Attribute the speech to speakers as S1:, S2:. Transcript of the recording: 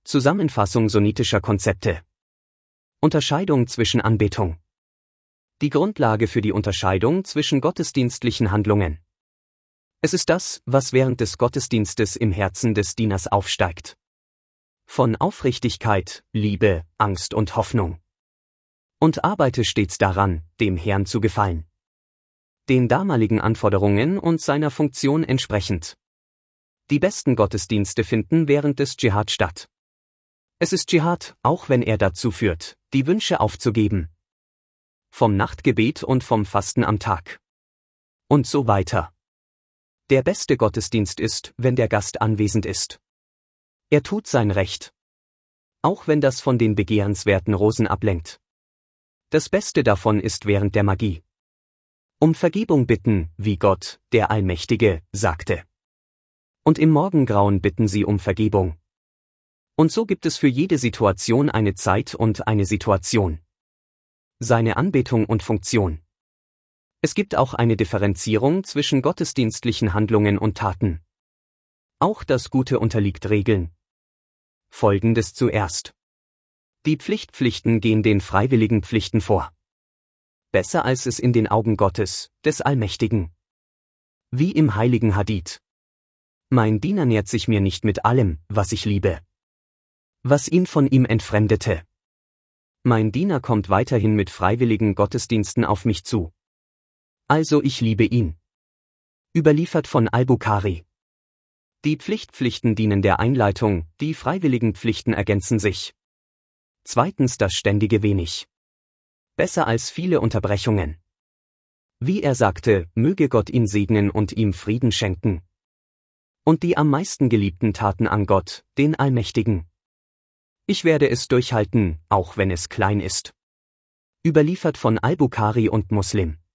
S1: Zusammenfassung sunnitischer Konzepte. Unterscheidung zwischen Anbetung. Die Grundlage für die Unterscheidung zwischen gottesdienstlichen Handlungen. Es ist das, was während des Gottesdienstes im Herzen des Dieners aufsteigt. Von Aufrichtigkeit, Liebe, Angst und Hoffnung. Und arbeite stets daran, dem Herrn zu gefallen. Den damaligen Anforderungen und seiner Funktion entsprechend. Die besten Gottesdienste finden während des Dschihad statt. Es ist Dschihad, auch wenn er dazu führt, die Wünsche aufzugeben. Vom Nachtgebet und vom Fasten am Tag. Und so weiter. Der beste Gottesdienst ist, wenn der Gast anwesend ist. Er tut sein Recht. Auch wenn das von den begehrenswerten Rosen ablenkt. Das Beste davon ist während der Magie. Um Vergebung bitten, wie Gott, der Allmächtige, sagte. Und im Morgengrauen bitten sie um Vergebung. Und so gibt es für jede Situation eine Zeit und eine Situation. Seine Anbetung und Funktion. Es gibt auch eine Differenzierung zwischen gottesdienstlichen Handlungen und Taten. Auch das Gute unterliegt Regeln. Folgendes zuerst. Die Pflichten gehen den freiwilligen Pflichten vor. Besser als es in den Augen Gottes, des Allmächtigen. Wie im heiligen Hadith. Mein Diener nährt sich mir nicht mit allem, was ich liebe. Was ihn von ihm entfremdete. Mein Diener kommt weiterhin mit freiwilligen Gottesdiensten auf mich zu. Also ich liebe ihn. Überliefert von Al-Bukhari. Die Pflichten dienen der Einleitung, die freiwilligen Pflichten ergänzen sich. Zweitens das ständige Wenig. Besser als viele Unterbrechungen. Wie er sagte, möge Gott ihn segnen und ihm Frieden schenken. Und die am meisten geliebten Taten an Gott, den Allmächtigen. Ich werde es durchhalten, auch wenn es klein ist. Überliefert von Al-Bukhari und Muslim.